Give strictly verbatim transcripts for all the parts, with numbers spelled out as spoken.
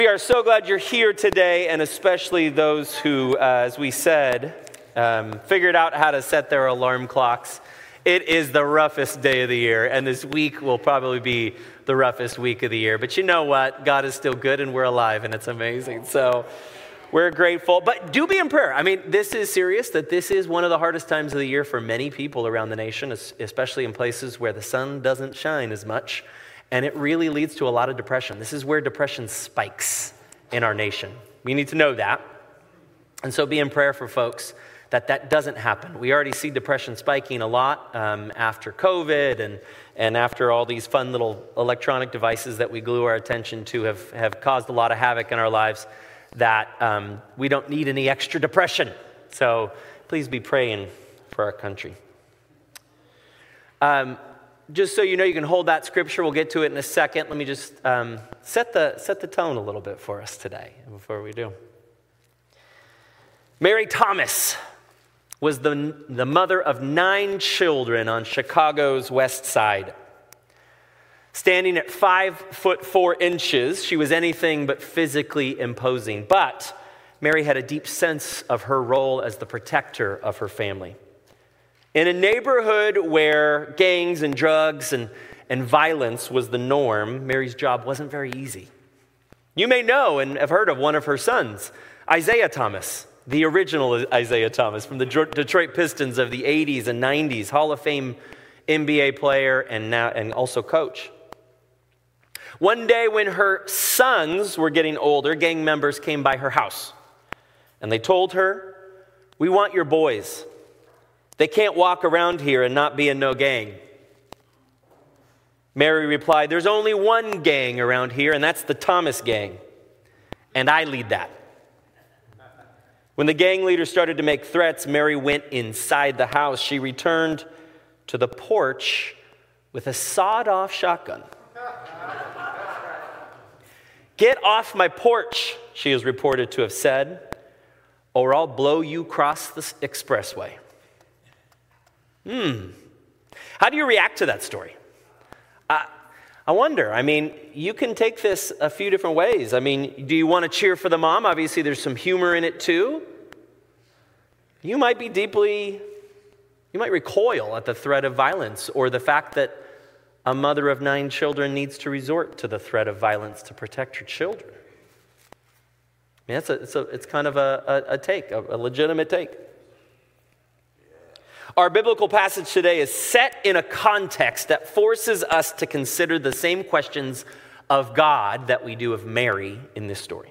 We are so glad you're here today, and especially those who, uh, as we said, um, figured out how to set their alarm clocks. It is the roughest day of the year, and this week will probably be the roughest week of the year. But you know what? God is still good, and we're alive, and it's amazing. So we're grateful. But do be in prayer. I mean, this is serious, that this is one of the hardest times of the year for many people around the nation, especially in places where the sun doesn't shine as much. And it really leads to a lot of depression. This is where depression spikes in our nation. We need to know that. And so be in prayer for folks that that doesn't happen. We already see depression spiking a lot um, after COVID and, and after all these fun little electronic devices that we glue our attention to have, have caused a lot of havoc in our lives, that um, we don't need any extra depression. So please be praying for our country. Um, Just so you know, you can hold that scripture. We'll get to it in a second. Let me just um, set the set the tone a little bit for us today before we do. Mary Thomas was the, the mother of nine children on Chicago's west side. Standing at five foot four inches, she was anything but physically imposing. But Mary had a deep sense of her role as the protector of her family. In a neighborhood where gangs and drugs and, and violence was the norm, Mary's job wasn't very easy. You may know and have heard of one of her sons, Isaiah Thomas, the original Isaiah Thomas from the Detroit Pistons of the eighties and nineties, Hall of Fame N B A player and now and also coach. One day when her sons were getting older, gang members came by her house and they told her, "We want your boys. They can't walk around here and not be in no gang." Mary replied, "There's only one gang around here, and that's the Thomas gang. And I lead that." When the gang leader started to make threats, Mary went inside the house. She returned to the porch with a sawed-off shotgun. "Get off my porch," she is reported to have said, "or I'll blow you across the expressway." Hmm. How do you react to that story? Uh, I wonder. I mean, you can take this a few different ways. I mean, do you want to cheer for the mom? Obviously, there's some humor in it too. You might be deeply, you might recoil at the threat of violence or the fact that a mother of nine children needs to resort to the threat of violence to protect her children. I mean, it's, a, it's, a, it's kind of a, a, a take, a, a legitimate take. Our biblical passage today is set in a context that forces us to consider the same questions of God that we do of Mary in this story.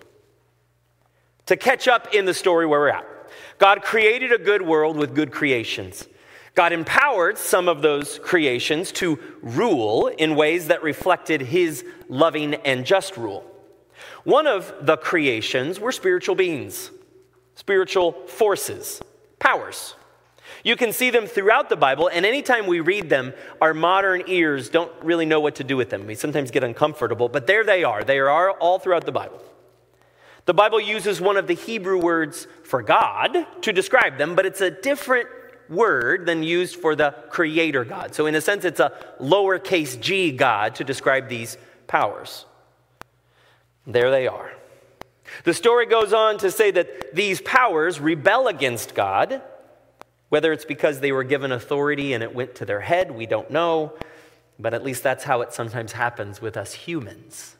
To catch up in the story where we're at, God created a good world with good creations. God empowered some of those creations to rule in ways that reflected his loving and just rule. One of the creations were spiritual beings, spiritual forces, powers. You can see them throughout the Bible, and anytime we read them, our modern ears don't really know what to do with them. We sometimes get uncomfortable, but there they are. They are all throughout the Bible. The Bible uses one of the Hebrew words for God to describe them, but it's a different word than used for the Creator God. So in a sense, it's a lowercase g God to describe these powers. There they are. The story goes on to say that these powers rebel against God. Whether it's because they were given authority and it went to their head, we don't know. But at least that's how it sometimes happens with us humans.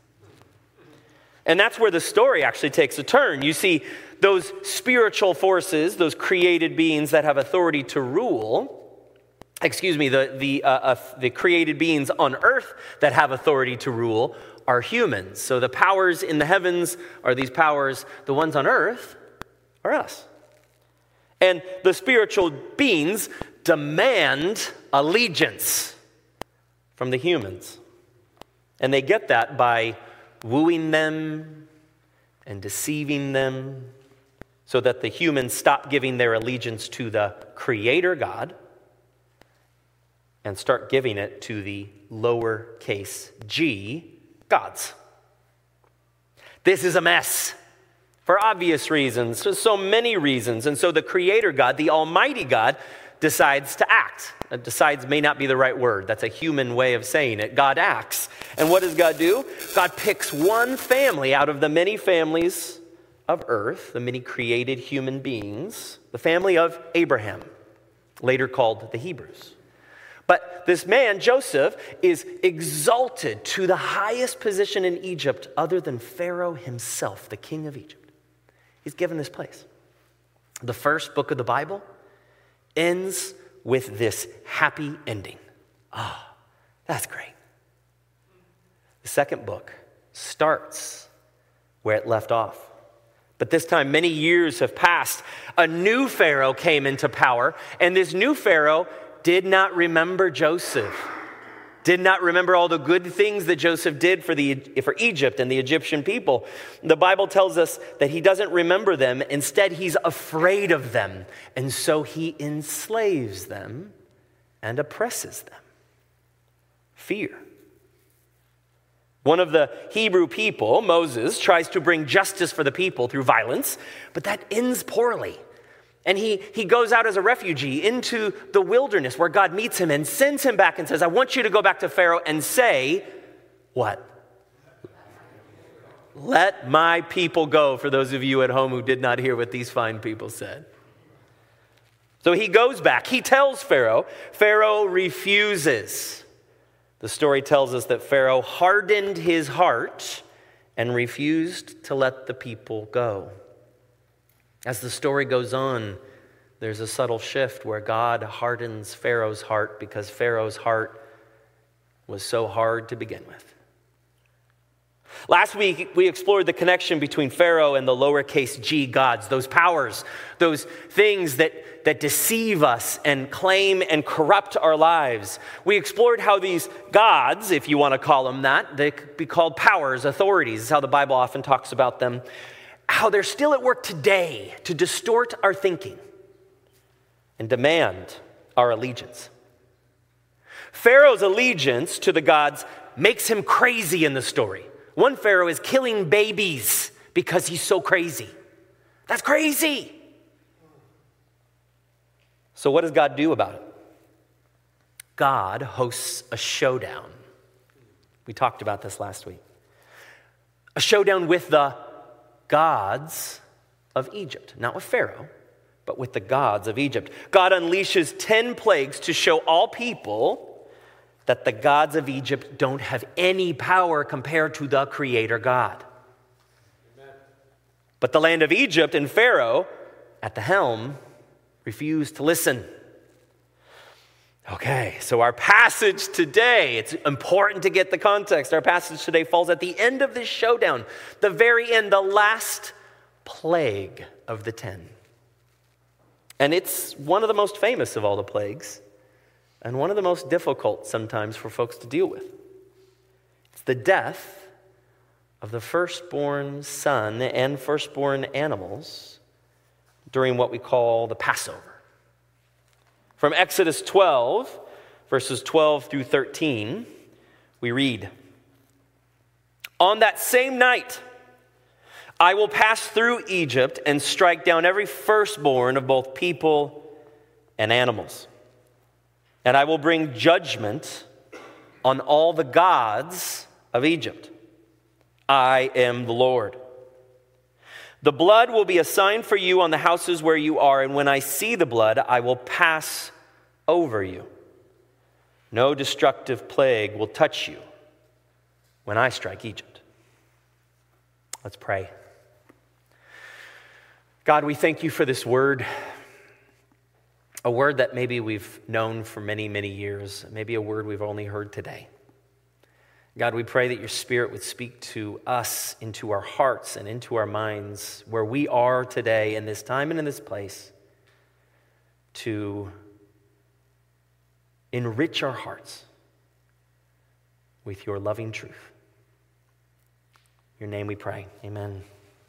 And that's where the story actually takes a turn. You see, those spiritual forces, those created beings that have authority to rule, excuse me, the, the, uh, uh, the created beings on earth that have authority to rule are humans. So the powers in the heavens are these powers. The ones on earth are us. And the spiritual beings demand allegiance from the humans. And they get that by wooing them and deceiving them so that the humans stop giving their allegiance to the Creator God and start giving it to the lowercase g gods. This is a mess. For obvious reasons, so many reasons. And so the Creator God, the Almighty God, decides to act. Uh, decides may not be the right word. That's a human way of saying it. God acts. And what does God do? God picks one family out of the many families of earth, the many created human beings, the family of Abraham, later called the Hebrews. But this man, Joseph, is exalted to the highest position in Egypt other than Pharaoh himself, the king of Egypt. He's given this place. The first book of the Bible ends with this happy ending. Ah, oh, that's great. The second book starts where it left off. But this time, many years have passed. A new Pharaoh came into power, and this new Pharaoh did not remember Joseph, did not remember all the good things that Joseph did for, the, for Egypt and the Egyptian people. The Bible tells us that he doesn't remember them. Instead, he's afraid of them, and so he enslaves them and oppresses them. Fear. One of the Hebrew people, Moses, tries to bring justice for the people through violence, but that ends poorly. And he, he goes out as a refugee into the wilderness where God meets him and sends him back and says, I want you to go back to Pharaoh and say, what? Let my people go, for those of you at home who did not hear what these fine people said. So he goes back. He tells Pharaoh. Pharaoh refuses. The story tells us that Pharaoh hardened his heart and refused to let the people go. As the story goes on, there's a subtle shift where God hardens Pharaoh's heart because Pharaoh's heart was so hard to begin with. Last week, we explored the connection between Pharaoh and the lowercase g gods, those powers, those things that, that deceive us and claim and corrupt our lives. We explored how these gods, if you want to call them that, they could be called powers, authorities, is how the Bible often talks about them, how they're still at work today to distort our thinking and demand our allegiance. Pharaoh's allegiance to the gods makes him crazy in the story. One Pharaoh is killing babies because he's so crazy. That's crazy. So what does God do about it? God hosts a showdown. We talked about this last week. A showdown with the gods of Egypt. Not with Pharaoh, but with the gods of Egypt. God unleashes ten plagues to show all people that the gods of Egypt don't have any power compared to the Creator God. Amen. But the land of Egypt and Pharaoh at the helm refused to listen. Okay, so our passage today, it's important to get the context. Our passage today falls at the end of this showdown, the very end, the last plague of the ten. And it's one of the most famous of all the plagues, and one of the most difficult sometimes for folks to deal with. It's the death of the firstborn son and firstborn animals during what we call the Passover. From Exodus twelve, verses twelve through thirteen, we read, "On that same night, I will pass through Egypt and strike down every firstborn of both people and animals. And I will bring judgment on all the gods of Egypt. I am the Lord. The blood will be a sign for you on the houses where you are, and when I see the blood, I will pass over you. No destructive plague will touch you when I strike Egypt." Let's pray. God, we thank you for this word, a word that maybe we've known for many, many years, maybe a word we've only heard today. God, we pray that your Spirit would speak to us, into our hearts and into our minds, where we are today in this time and in this place, to enrich our hearts with your loving truth. In your name we pray. Amen.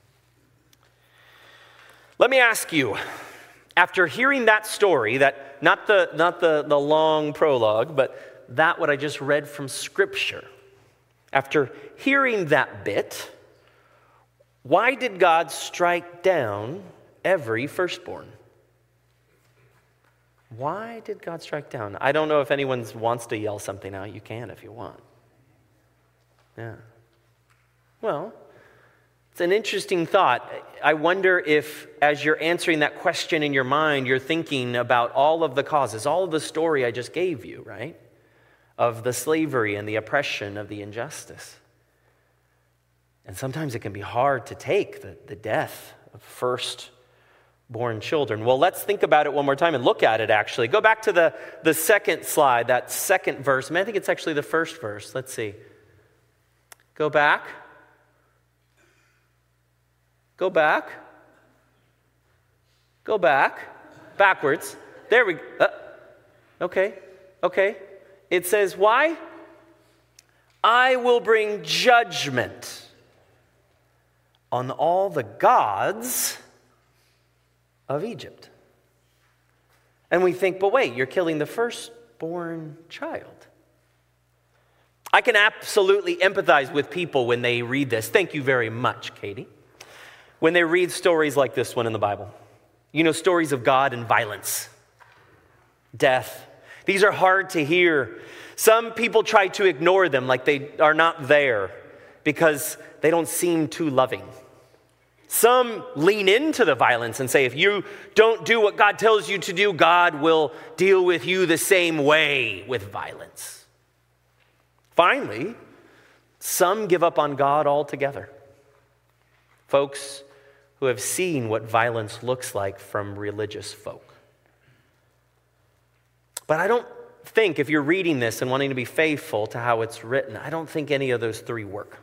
Let me ask you, after hearing that story, that not the not the, the long prologue, but that what I just read from Scripture, after hearing that bit, why did God strike down every firstborn? Why did God strike down? I don't know if anyone wants to yell something out. You can if you want. Yeah. Well, it's an interesting thought. I wonder if, as you're answering that question in your mind, you're thinking about all of the causes, all of the story I just gave you, right? Of the slavery and the oppression, of the injustice. And sometimes it can be hard to take the, the death of firstborn children. Well, let's think about it one more time and look at it, actually. Go back to the, the second slide, that second verse. I, mean, I think it's actually the first verse. Let's see. Go back. Go back. Go back. Backwards. There we go. Uh, okay. Okay. It says, why? I will bring judgment on all the gods of Egypt. And we think, but wait, you're killing the firstborn child. I can absolutely empathize with people when they read this. Thank you very much, Katie. When they read stories like this one in the Bible. You know, stories of God and violence, death. These are hard to hear. Some people try to ignore them like they are not there because they don't seem too loving. Some lean into the violence and say, if you don't do what God tells you to do, God will deal with you the same way with violence. Finally, some give up on God altogether. Folks who have seen what violence looks like from religious folk. But I don't think, if you're reading this and wanting to be faithful to how it's written, I don't think any of those three work.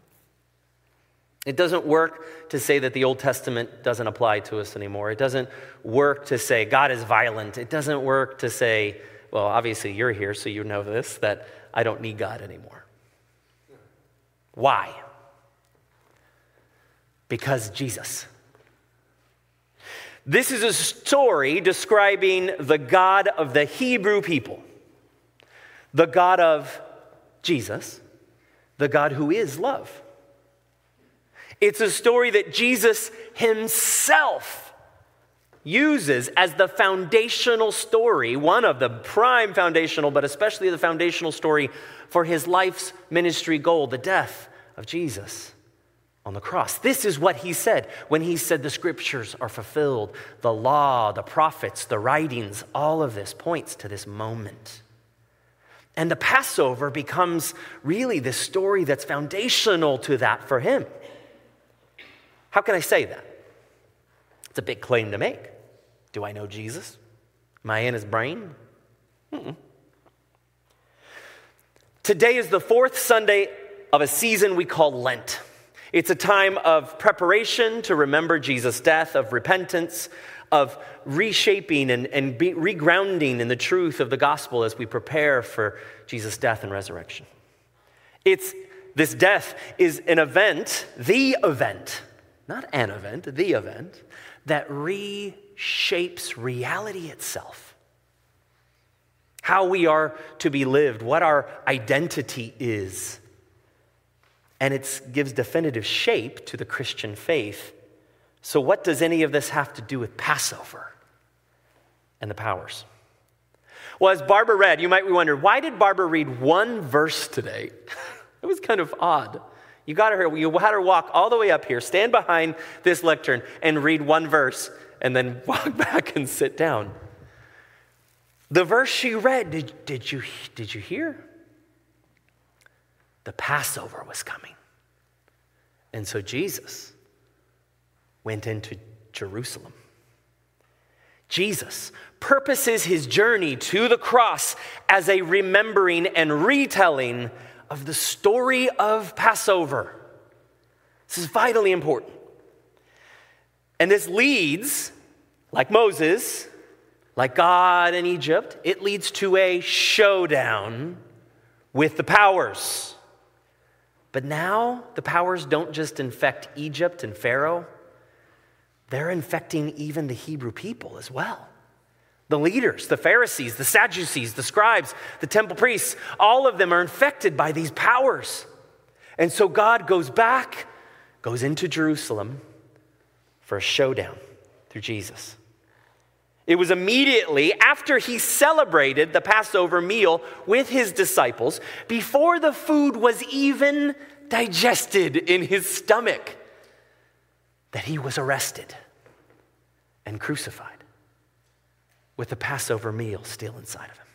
It doesn't work to say that the Old Testament doesn't apply to us anymore. It doesn't work to say God is violent. It doesn't work to say, well, obviously you're here, so you know this, that I don't need God anymore. Why? Because Jesus. This is a story describing the God of the Hebrew people, the God of Jesus, the God who is love. It's a story that Jesus himself uses as the foundational story, one of the prime foundational, but especially the foundational story for his life's ministry goal, the death of Jesus on the cross. This is what he said when he said the scriptures are fulfilled. The law, the prophets, the writings, all of this points to this moment. And the Passover becomes really the story that's foundational to that for him. How can I say that? It's a big claim to make. Do I know Jesus? Am I in his brain? Mm-mm. Today is the fourth Sunday of a season we call Lent. It's a time of preparation to remember Jesus' death, of repentance, of reshaping and, and be, regrounding in the truth of the gospel as we prepare for Jesus' death and resurrection. It's this death is an event, the event, not an event, the event, that reshapes reality itself. How we are to be lived, what our identity is. And it gives definitive shape to the Christian faith. So what does any of this have to do with Passover and the powers? Well, as Barbara read, you might be wondering, why did Barbara read one verse today? It was kind of odd. You got her, you had her walk all the way up here, stand behind this lectern and read one verse and then walk back and sit down. The verse she read, did, did you, did you hear? The Passover was coming. And so Jesus went into Jerusalem. Jesus purposes his journey to the cross as a remembering and retelling of the story of Passover. This is vitally important. And this leads, like Moses, like God in Egypt, it leads to a showdown with the powers. But now the powers don't just infect Egypt and Pharaoh. They're infecting even the Hebrew people as well. The leaders, the Pharisees, the Sadducees, the scribes, the temple priests, all of them are infected by these powers. And so God goes back, goes into Jerusalem for a showdown through Jesus. It was immediately after he celebrated the Passover meal with his disciples, before the food was even digested in his stomach, that he was arrested and crucified with the Passover meal still inside of him.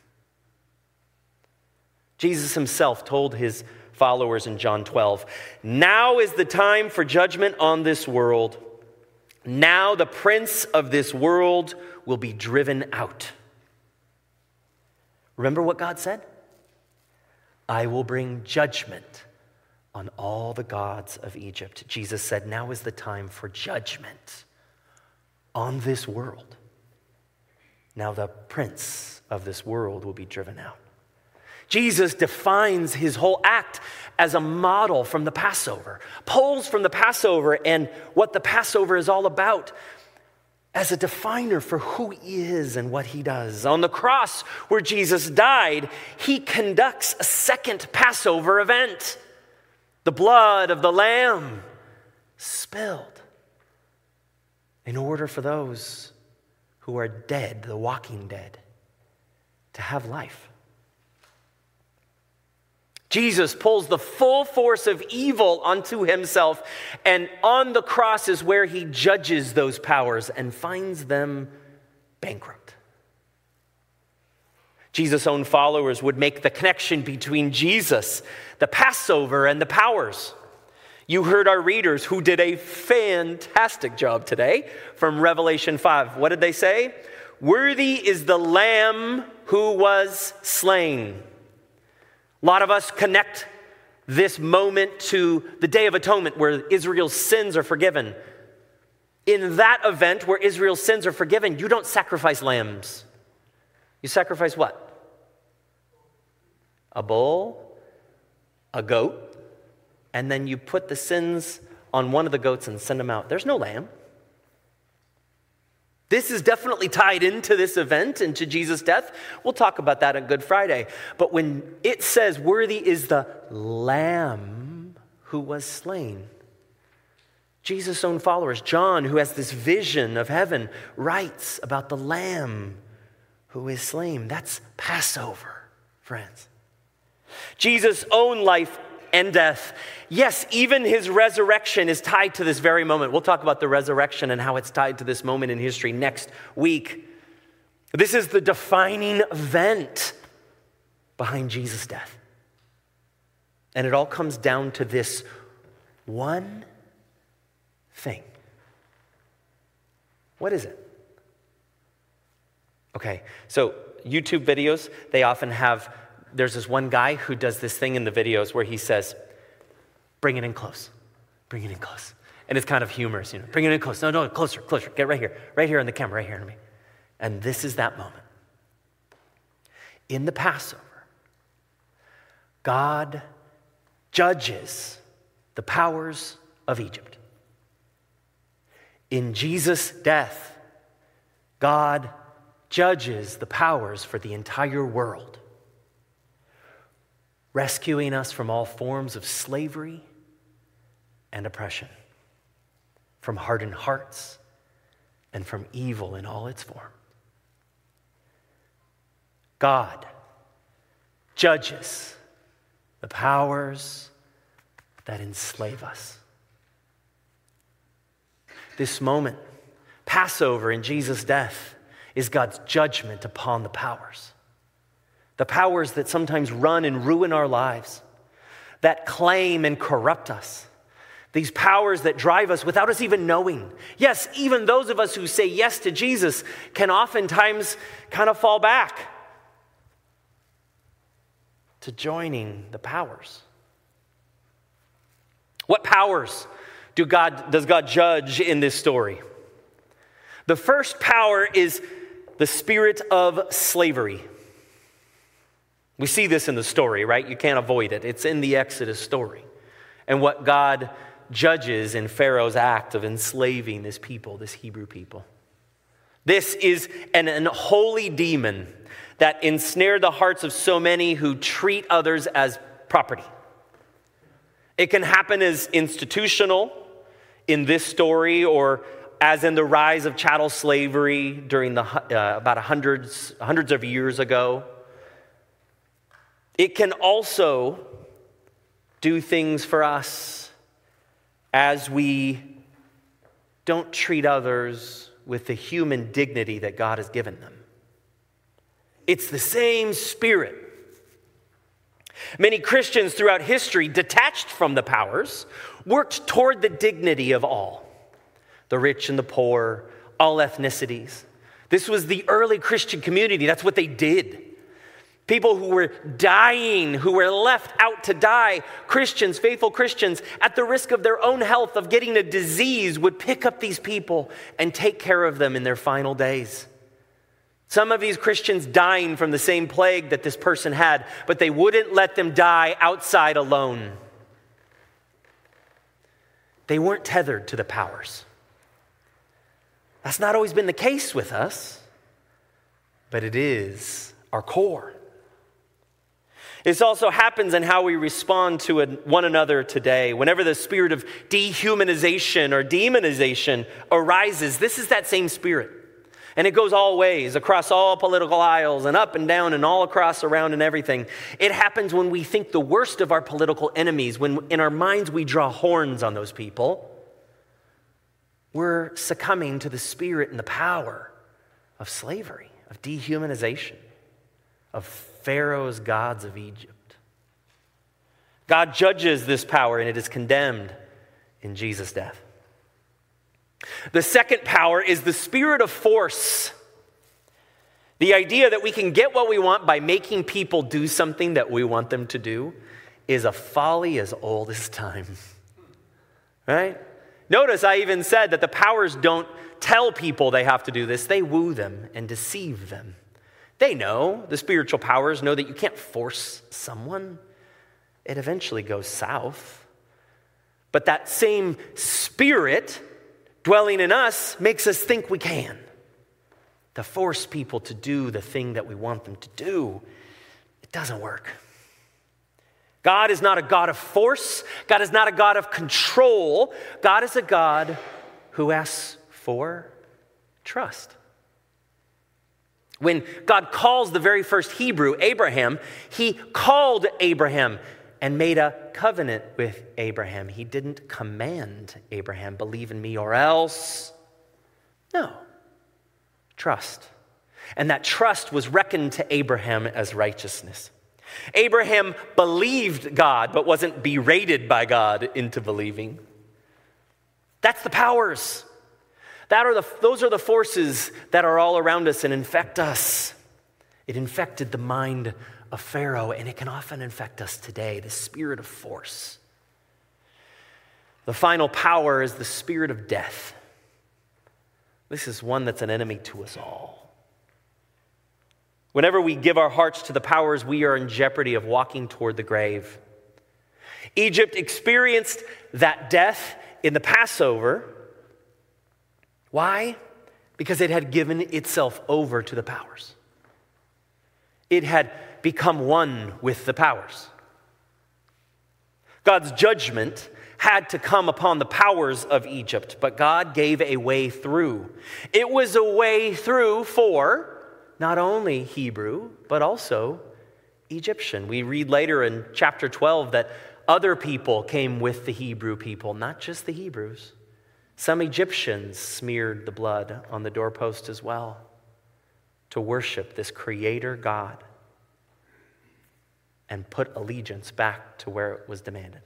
Jesus himself told his followers in John twelve, "Now is the time for judgment on this world. Now the prince of this world will be driven out." Remember what God said? "I will bring judgment on all the gods of Egypt." Jesus said, now is the time for judgment on this world. Now the prince of this world will be driven out. Jesus defines his whole act as a model from the Passover, pulls from the Passover and what the Passover is all about as a definer for who he is and what he does. On the cross where Jesus died, he conducts a second Passover event. The blood of the Lamb spilled in order for those who are dead, the walking dead, to have life. Jesus pulls the full force of evil onto himself, and on the cross is where he judges those powers and finds them bankrupt. Jesus' own followers would make the connection between Jesus, the Passover, and the powers. You heard our readers who did a fantastic job today from Revelation five. What did they say? "Worthy is the Lamb who was slain." A lot of us connect this moment to the Day of Atonement where Israel's sins are forgiven. In that event where Israel's sins are forgiven, you don't sacrifice lambs. You sacrifice what? A bull, a goat, and then you put the sins on one of the goats and send them out. There's no lamb. This is definitely tied into this event, into Jesus' death. We'll talk about that on Good Friday. But when it says, "Worthy is the Lamb who was slain," Jesus' own followers, John, who has this vision of heaven, writes about the Lamb who is slain. That's Passover, friends. Jesus' own life and death. Yes, even his resurrection is tied to this very moment. We'll talk about the resurrection and how it's tied to this moment in history next week. This is the defining event behind Jesus' death. And it all comes down to this one thing. What is it? Okay, so YouTube videos, they often have, there's this one guy who does this thing in the videos where he says, "Bring it in close, bring it in close." And it's kind of humorous, you know, "Bring it in close, no, no, closer, closer, get right here, right here on the camera, right here on me." And this is that moment. In the Passover, God judges the powers of Egypt. In Jesus' death, God judges the powers for the entire world, rescuing us from all forms of slavery and oppression, from hardened hearts and from evil in all its form. God judges the powers that enslave us. This moment, Passover in Jesus' death, is God's judgment upon the powers. The powers that sometimes run and ruin our lives, that claim and corrupt us. These powers that drive us without us even knowing. Yes, even those of us who say yes to Jesus can oftentimes kind of fall back to joining the powers. What powers do God, does God judge in this story? The first power is the spirit of slavery. We see this in the story, right? You can't avoid it. It's in the Exodus story. And what God judges in Pharaoh's act of enslaving this people, this Hebrew people. This is an unholy demon that ensnared the hearts of so many who treat others as property. It can happen as institutional in this story or as in the rise of chattel slavery during the uh, about hundreds, hundreds of years ago. It can also do things for us as we don't treat others with the human dignity that God has given them. It's the same spirit. Many Christians throughout history, detached from the powers, worked toward the dignity of all, the rich and the poor, all ethnicities. This was the early Christian community. That's what they did. People who were dying, who were left out to die, Christians, faithful Christians, at the risk of their own health, of getting a disease, would pick up these people and take care of them in their final days. Some of these Christians dying from the same plague that this person had, but they wouldn't let them die outside alone. They weren't tethered to the powers. That's not always been the case with us, but it is our core. This also happens in how we respond to one another today. Whenever the spirit of dehumanization or demonization arises, this is that same spirit. And it goes all ways, across all political aisles and up and down and all across, around and everything. It happens when we think the worst of our political enemies, when in our minds we draw horns on those people. We're succumbing to the spirit and the power of slavery, of dehumanization, of Pharaoh's gods of Egypt. God judges this power and it is condemned in Jesus' death. The second power is the spirit of force. The idea that we can get what we want by making people do something that we want them to do is a folly as old as time. Right? Notice I even said that the powers don't tell people they have to do this. They woo them and deceive them. They know, the spiritual powers know that you can't force someone. It eventually goes south. But that same spirit dwelling in us makes us think we can. To force people to do the thing that we want them to do, it doesn't work. God is not a God of force. God is not a God of control. God is a God who asks for trust. When God calls the very first Hebrew, Abraham, he called Abraham and made a covenant with Abraham. He didn't command Abraham, believe in me or else. No. Trust. And that trust was reckoned to Abraham as righteousness. Abraham believed God, but wasn't berated by God into believing. That's the powers. That are the, those are the forces that are all around us and infect us. It infected the mind of Pharaoh, and it can often infect us today, the spirit of force. The final power is the spirit of death. This is one that's an enemy to us all. Whenever we give our hearts to the powers, we are in jeopardy of walking toward the grave. Egypt experienced that death in the Passover. Why? Because it had given itself over to the powers. It had become one with the powers. God's judgment had to come upon the powers of Egypt, but God gave a way through. It was a way through for not only Hebrew, but also Egyptian. We read later in chapter twelve that other people came with the Hebrew people, not just the Hebrews. Some Egyptians smeared the blood on the doorpost as well to worship this creator God and put allegiance back to where it was demanded.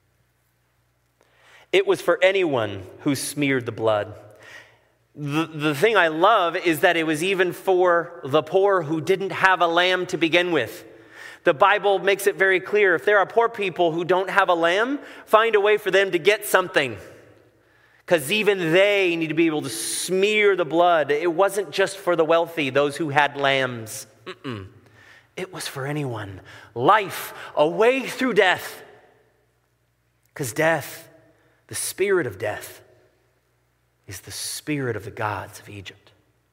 It was for anyone who smeared the blood. The, the thing I love is that it was even for the poor who didn't have a lamb to begin with. The Bible makes it very clear, if there are poor people who don't have a lamb, find a way for them to get something. Because even they need to be able to smear the blood. It wasn't just for the wealthy, those who had lambs. Mm-mm. It was for anyone. Life, a way through death. Because death, the spirit of death, is the spirit of the gods of Egypt.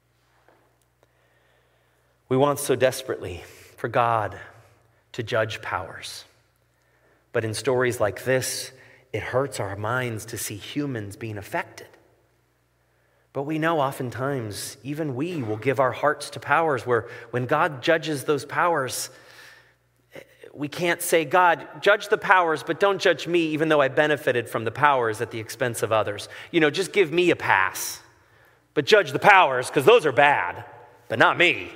We want so desperately for God to judge powers. But in stories like this, it hurts our minds to see humans being affected. But we know oftentimes even we will give our hearts to powers where when God judges those powers, we can't say, God, judge the powers, but don't judge me even though I benefited from the powers at the expense of others. You know, just give me a pass. But judge the powers because those are bad, but not me.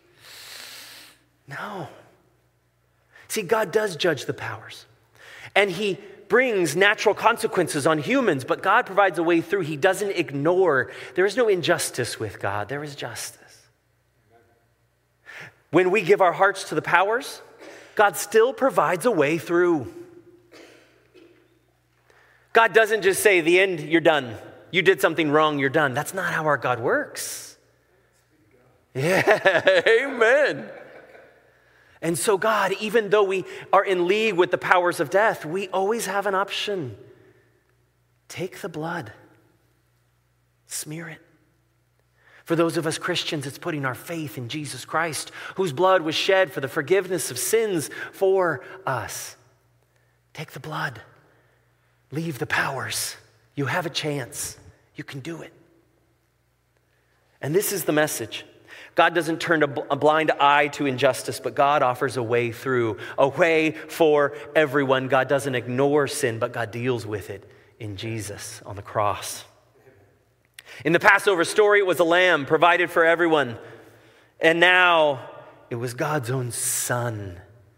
No. See, God does judge the powers. And he brings natural consequences on humans, but God provides a way through. He doesn't ignore. There is no injustice with God. There is justice. When we give our hearts to the powers, God still provides a way through. God doesn't just say, the end, you're done. You did something wrong, you're done. That's not how our God works. Yeah, amen. And so God, even though we are in league with the powers of death, we always have an option. Take the blood. Smear it. For those of us Christians, it's putting our faith in Jesus Christ, whose blood was shed for the forgiveness of sins for us. Take the blood. Leave the powers. You have a chance. You can do it. And this is the message. God doesn't turn a blind eye to injustice, but God offers a way through, a way for everyone. God doesn't ignore sin, but God deals with it in Jesus on the cross. In the Passover story, it was a lamb provided for everyone. And now it was God's own Son,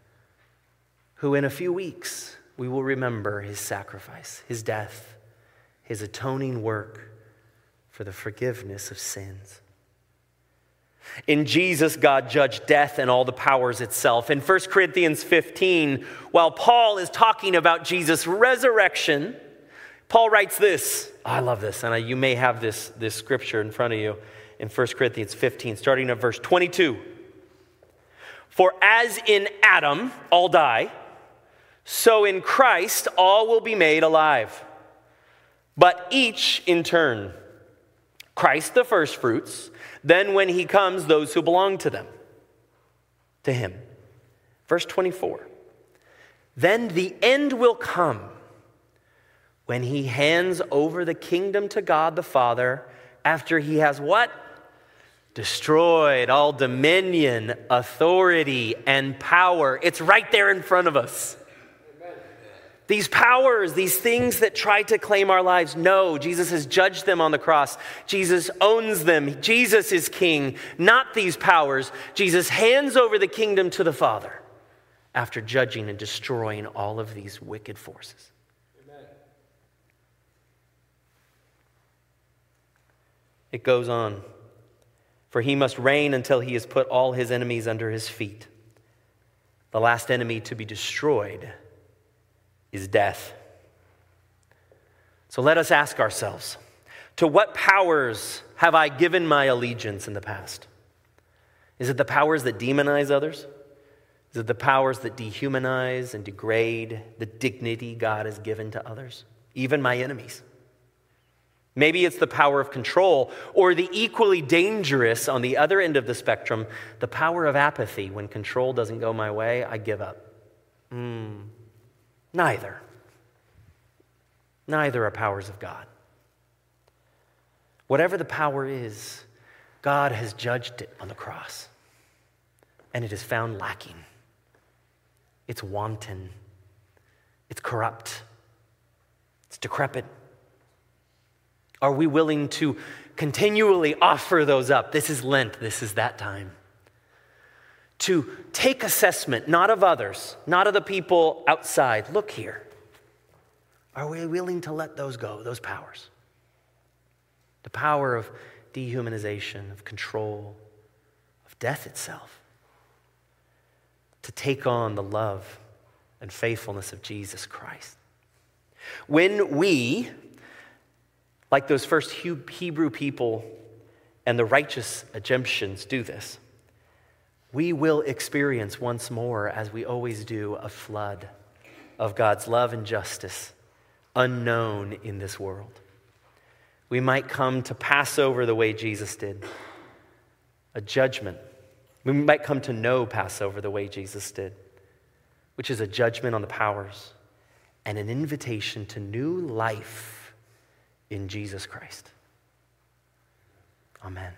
who in a few weeks we will remember his sacrifice, his death, his atoning work for the forgiveness of sins. In Jesus, God judged death and all the powers itself. In First Corinthians fifteen, while Paul is talking about Jesus' resurrection, Paul writes this. I love this, and I, you may have this, this scripture in front of you in First Corinthians fifteen, starting at verse twenty-two. For as in Adam all die, so in Christ all will be made alive, but each in turn. Christ the firstfruits, then when he comes, those who belong to them, to him. Verse twenty-four. Then the end will come when he hands over the kingdom to God the Father after he has what? Destroyed all dominion, authority, and power. It's right there in front of us. These powers, these things that try to claim our lives, no, Jesus has judged them on the cross. Jesus owns them. Jesus is king, not these powers. Jesus hands over the kingdom to the Father after judging and destroying all of these wicked forces. Amen. It goes on. For he must reign until he has put all his enemies under his feet. The last enemy to be destroyed is death. So let us ask ourselves, to what powers have I given my allegiance in the past? Is it the powers that demonize others? Is it the powers that dehumanize and degrade the dignity God has given to others, even my enemies? Maybe it's the power of control, or the equally dangerous on the other end of the spectrum, the power of apathy. When control doesn't go my way, I give up. Hmm. Neither. Neither are powers of God. Whatever the power is, God has judged it on the cross. And it is found lacking. It's wanton. It's corrupt. It's decrepit. Are we willing to continually offer those up? This is Lent. This is that time. To take assessment, not of others, not of the people outside. Look here. Are we willing to let those go, those powers? The power of dehumanization, of control, of death itself. To take on the love and faithfulness of Jesus Christ. When we, like those first Hebrew people and the righteous Egyptians do this, we will experience once more, as we always do, a flood of God's love and justice unknown in this world. We might come to Passover the way Jesus did, a judgment. We might come to know Passover the way Jesus did, which is a judgment on the powers and an invitation to new life in Jesus Christ. Amen.